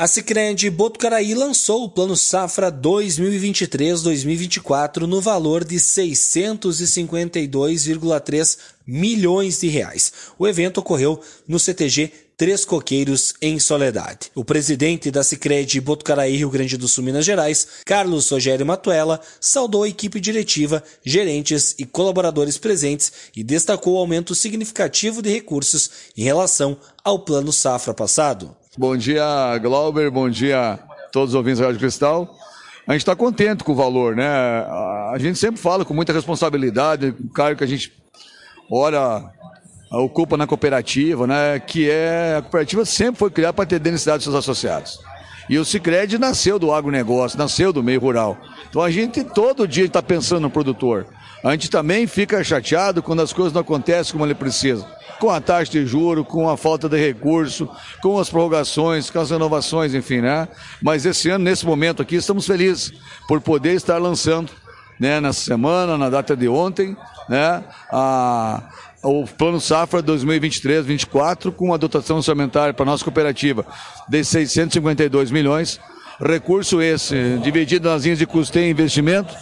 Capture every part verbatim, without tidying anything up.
A Sicredi Botucaraí lançou o Plano Safra dois mil e vinte e três a dois mil e vinte e quatro no valor de seiscentos e cinquenta e dois vírgula três milhões de reais. O evento ocorreu no C T G Três Coqueiros, em Soledade. O presidente da Sicredi Botucaraí, Rio Grande do Sul, Minas Gerais, Carlos Rogério Matuella, saudou a equipe diretiva, gerentes e colaboradores presentes e destacou o aumento significativo de recursos em relação ao Plano Safra passado. Bom dia, Glauber, bom dia a todos os ouvintes da Rádio Cristal. A gente está contente com o valor, né? A gente sempre fala com muita responsabilidade, o cargo que a gente, ora, ocupa na cooperativa, né? Que é, a cooperativa sempre foi criada para atender a necessidade dos seus associados. E o Sicredi nasceu do agronegócio, nasceu do meio rural. Então a gente todo dia está pensando no produtor. A gente também fica chateado quando as coisas não acontecem como ele precisa. Com a taxa de juros, com a falta de recurso, com as prorrogações, com as renovações, enfim, né? Mas esse ano, nesse momento aqui, estamos felizes por poder estar lançando, né, nessa semana, na data de ontem, né, a, o Plano Safra dois mil e vinte e três a dois mil e vinte e quatro, com uma dotação orçamentária para a nossa cooperativa de seiscentos e cinquenta e dois milhões. Recurso esse dividido nas linhas de custeio e investimento,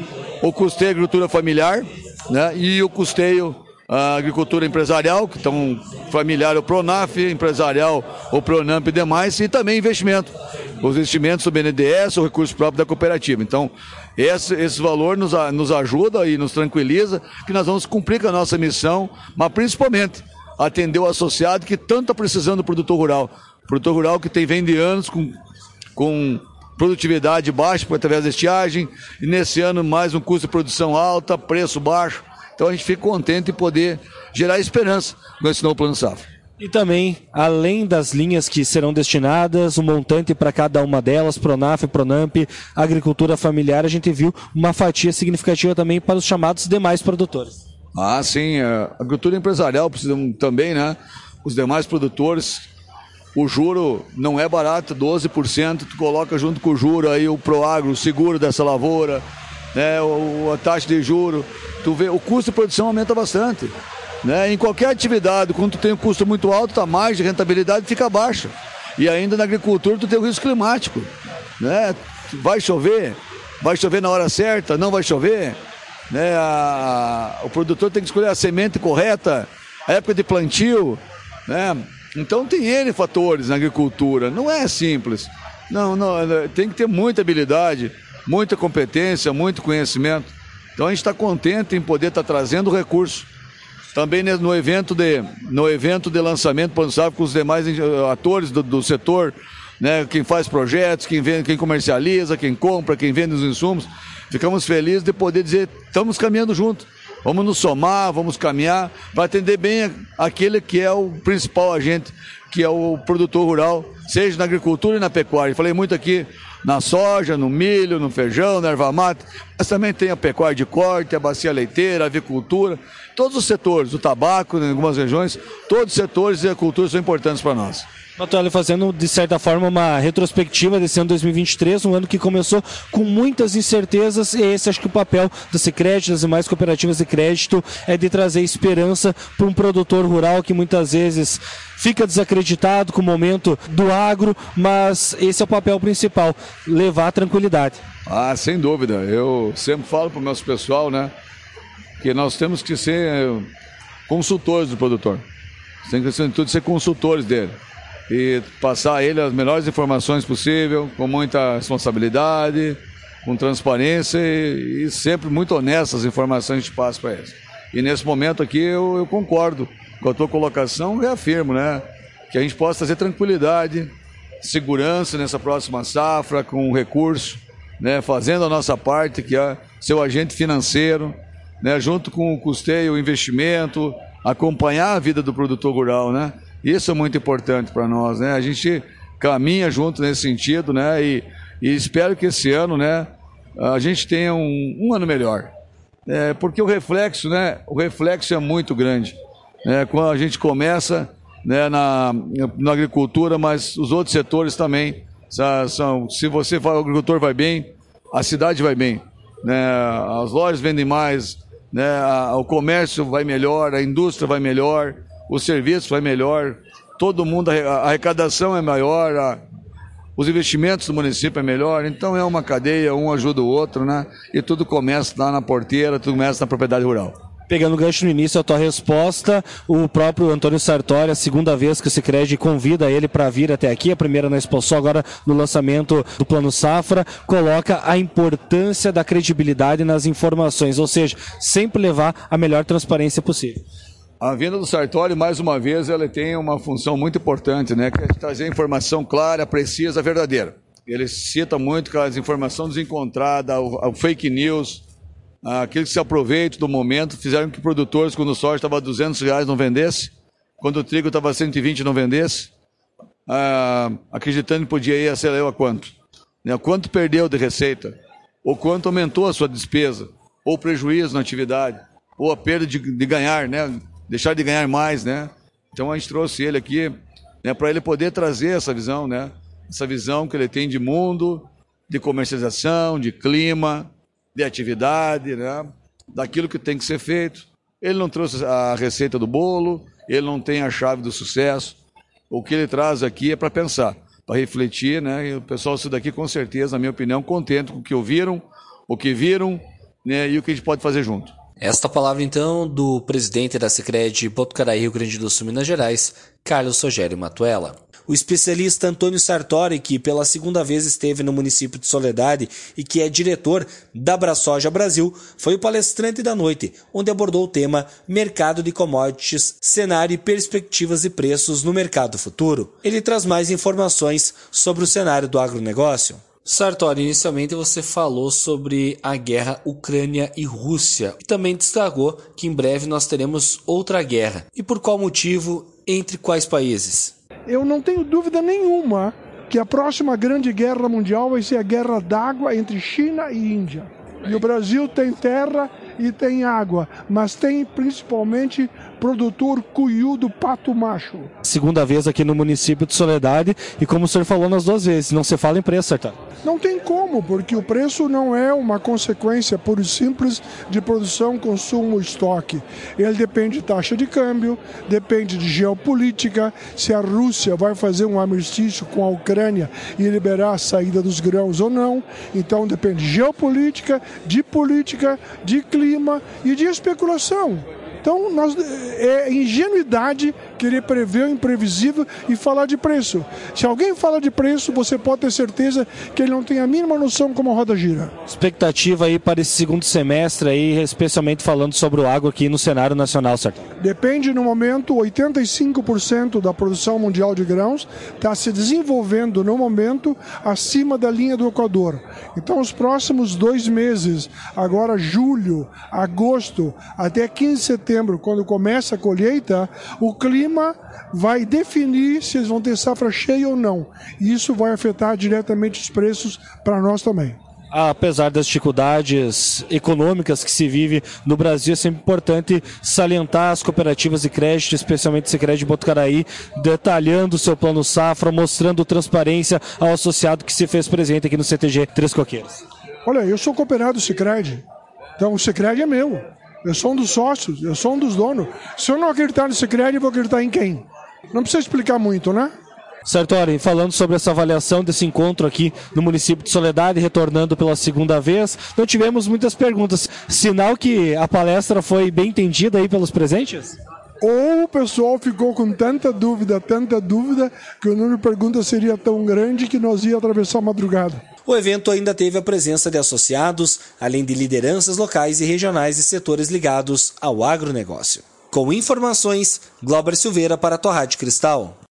o custeio agricultura familiar, né, e o custeio a agricultura empresarial, que estão familiar o Pronaf, empresarial o Pronamp e demais, e também investimento, os investimentos do B N D E S, o recurso próprio da cooperativa. Então, esse, esse valor nos, nos ajuda e nos tranquiliza que nós vamos cumprir com a nossa missão, mas principalmente atender o associado que tanto está precisando do produtor rural. O produtor rural que tem, vem de anos com, com produtividade baixa através da estiagem, e nesse ano mais um custo de produção alta, preço baixo. Então a gente fica contente em poder gerar esperança com esse novo Plano Safra. E também, além das linhas que serão destinadas, um montante para cada uma delas, Pronaf, Pronamp, agricultura familiar, a gente viu uma fatia significativa também para os chamados demais produtores. Ah, sim, a agricultura empresarial precisa também, né? Os demais produtores, o juro não é barato, doze por cento, tu coloca junto com o juro aí o Proagro, o seguro dessa lavoura, né, o, a taxa de juro, tu vê, o custo de produção aumenta bastante, né? Em qualquer atividade, quando tu tem um custo muito alto, a margem de rentabilidade fica baixa. E ainda na agricultura tu tem o risco climático, né? Vai chover, vai chover na hora certa, não vai chover, né? A, a, o produtor tem que escolher a semente correta, a época de plantio, né? Então tem N fatores na agricultura, não é simples, não, não, tem que ter muita habilidade, muita competência, muito conhecimento. Então a gente está contente em poder estar tá trazendo recurso. Também no evento de, no evento de lançamento, com os demais atores do, do setor, né, quem faz projetos, quem, vende, quem comercializa, quem compra, quem vende os insumos. Ficamos felizes de poder dizer, estamos caminhando junto. Vamos nos somar, vamos caminhar, para atender bem aquele que é o principal agente, que é o produtor rural, seja na agricultura e na pecuária. Eu falei muito aqui na soja, no milho, no feijão, na erva mate, mas também tem a pecuária de corte, a bacia leiteira, a avicultura, todos os setores, o tabaco em algumas regiões, todos os setores e a cultura são importantes para nós. Matuella, fazendo de certa forma uma retrospectiva desse ano dois mil e vinte e três, um ano que começou com muitas incertezas, e esse acho que o papel da Sicredi, das demais cooperativas de crédito, é de trazer esperança para um produtor rural que muitas vezes fica desacreditado com o momento do agro, mas esse é o papel principal, levar tranquilidade. Ah, sem dúvida, eu sempre falo para o nosso pessoal, né, que nós temos que ser consultores do produtor, tem que ser, tudo, ser consultores dele. E passar a ele as melhores informações possíveis, com muita responsabilidade, com transparência e, e sempre muito honestas as informações que a gente passa para eles. E nesse momento aqui eu, eu concordo com a tua colocação, reafirmo, né, que a gente possa trazer tranquilidade, segurança nessa próxima safra, com recurso, né, fazendo a nossa parte, que é ser o agente financeiro, né, junto com o custeio, o investimento, acompanhar a vida do produtor rural, né? Isso é muito importante para nós, né? A gente caminha junto nesse sentido, né? E, e espero que esse ano, né, a gente tenha um, um ano melhor. É, porque o reflexo, né? O reflexo é muito grande. Né? Quando a gente começa, né, na, na agricultura, mas os outros setores também. São, se você fala, o agricultor vai bem, a cidade vai bem. Né? As lojas vendem mais, né? O comércio vai melhor, a indústria vai melhor, o serviço vai melhor, todo mundo, a arrecadação é maior, a, os investimentos do município é melhor, então é uma cadeia, um ajuda o outro, né? E tudo começa lá na porteira, tudo começa na propriedade rural. Pegando o gancho no início, a tua resposta, o próprio Antônio Sartori, a segunda vez que o Sicredi convida ele para vir até aqui, a primeira na Exposol, agora no lançamento do Plano Safra, coloca a importância da credibilidade nas informações, ou seja, sempre levar a melhor transparência possível. A vinda do Sartori, mais uma vez, ele tem uma função muito importante, né? Que é trazer informação clara, precisa, verdadeira. Ele cita muito aquelas informações desencontradas, o, o fake news, aqueles que se aproveitam do momento, fizeram que produtores, quando o soja estava a duzentos reais, não vendesse, quando o trigo estava a cento e vinte, não vendesse, ah, acreditando que podia ir a sei lá a quanto. Né? Quanto perdeu de receita, ou quanto aumentou a sua despesa, ou prejuízo na atividade, ou a perda de, de ganhar, né? Deixar de ganhar mais, né? Então a gente trouxe ele aqui, né, para ele poder trazer essa visão, né? Essa visão que ele tem de mundo, de comercialização, de clima, de atividade, né? Daquilo que tem que ser feito. Ele não trouxe a receita do bolo, ele não tem a chave do sucesso. O que ele traz aqui é para pensar, para refletir, né? E o pessoal saiu daqui com certeza, na minha opinião, contente com o que ouviram, o que viram, né? E o que a gente pode fazer junto. Esta palavra, então, do presidente da Sicredi Botucaraí, Rio Grande do Sul, Minas Gerais, Carlos Rogério Matuella. O especialista Antônio Sartori, que pela segunda vez esteve no município de Soledade e que é diretor da AbraSoja Brasil, foi o palestrante da noite, onde abordou o tema Mercado de Commodities, Cenário e Perspectivas de Preços no Mercado Futuro. Ele traz mais informações sobre o cenário do agronegócio. Sartori, inicialmente você falou sobre a guerra Ucrânia e Rússia e também destacou que em breve nós teremos outra guerra. E por qual motivo, entre quais países? Eu não tenho dúvida nenhuma que a próxima grande guerra mundial vai ser a guerra d'água entre China e Índia. E o Brasil tem terra e tem água, mas tem principalmente produtor cuiú do pato macho. Segunda vez aqui no município de Soledade e como o senhor falou nas duas vezes, não se fala em preço, certo? Não tem como, porque o preço não é uma consequência pura e simples de produção, consumo, estoque. Ele depende de taxa de câmbio, depende de geopolítica, se a Rússia vai fazer um armistício com a Ucrânia e liberar a saída dos grãos ou não. Então depende de geopolítica, de política, de clima e de especulação. Então, nós, é ingenuidade querer prever o imprevisível e falar de preço. Se alguém fala de preço, você pode ter certeza que ele não tem a mínima noção como a roda gira. Expectativa aí para esse segundo semestre, aí, especialmente falando sobre o agro aqui no cenário nacional, certo? Depende, no momento, oitenta e cinco por cento da produção mundial de grãos está se desenvolvendo, no momento, acima da linha do Equador. Então, os próximos dois meses, agora julho, agosto, até quinze de setembro, quando começa a colheita, o clima vai definir se eles vão ter safra cheia ou não. E isso vai afetar diretamente os preços para nós também. Apesar das dificuldades econômicas que se vive no Brasil, é sempre importante salientar as cooperativas de crédito, especialmente o Sicredi Botucaraí, detalhando o seu plano safra, mostrando transparência ao associado que se fez presente aqui no C T G Três Coqueiros. Olha, eu sou cooperado do Sicredi, então o Sicredi é meu. Eu sou um dos sócios, eu sou um dos donos. Se eu não acreditar no Sicredi, eu vou acreditar em quem? Não precisa explicar muito, né? Sartori, falando sobre essa avaliação desse encontro aqui no município de Soledade, retornando pela segunda vez, não tivemos muitas perguntas. Sinal que a palestra foi bem entendida aí pelos presentes? Ou o pessoal ficou com tanta dúvida, tanta dúvida, que o número de perguntas seria tão grande que nós ia atravessar a madrugada. O evento ainda teve a presença de associados, além de lideranças locais e regionais de setores ligados ao agronegócio. Com informações, Glauber Silveira para a tua Rádio Cristal.